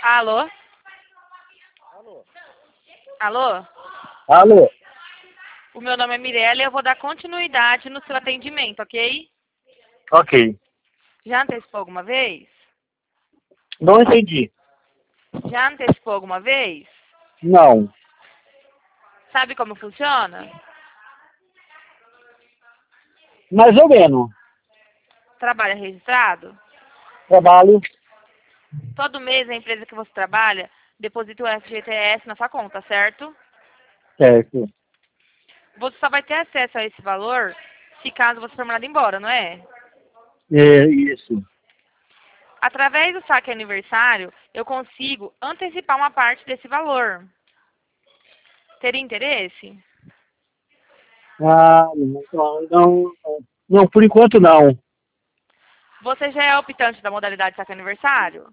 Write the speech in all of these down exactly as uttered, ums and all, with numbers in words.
Alô? Alô? Alô? Alô? O meu nome é Mirella e eu vou dar continuidade no seu atendimento, ok? Ok. Já antecipou alguma vez? Não entendi. Já antecipou alguma vez? Não. Sabe como funciona? Mais ou menos. Trabalha registrado? Trabalho. Todo mês a empresa que você trabalha deposita o F G T S na sua conta, certo? Certo. Você só vai ter acesso a esse valor se caso você for mandado embora, não é? É isso. Através do saque aniversário, eu consigo antecipar uma parte desse valor. Teria interesse? Ah, não, não, não, por enquanto não. Você já é optante da modalidade saque aniversário?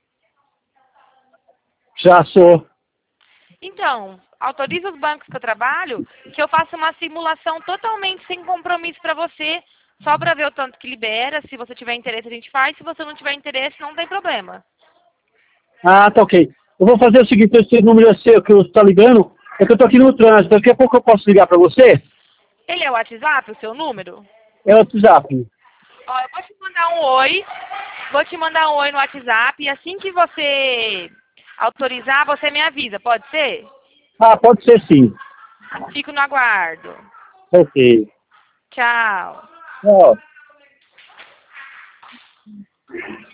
Já sou. Então, autoriza os bancos que eu trabalho que eu faça uma simulação totalmente sem compromisso para você, só para ver o tanto que libera. Se você tiver interesse, a gente faz. Se você não tiver interesse, não tem problema. Ah, tá ok. Eu vou fazer o seguinte, esse número é seu que você está ligando, é que eu tô aqui no trânsito, daqui a pouco eu posso ligar para você? Ele é o WhatsApp, o seu número? É o WhatsApp. Ó, eu vou te mandar um oi. Vou te mandar um oi no WhatsApp. E assim que você autorizar, você me avisa. Pode ser? Ah, pode ser sim. Fico no aguardo. Ok. Tchau. Ó.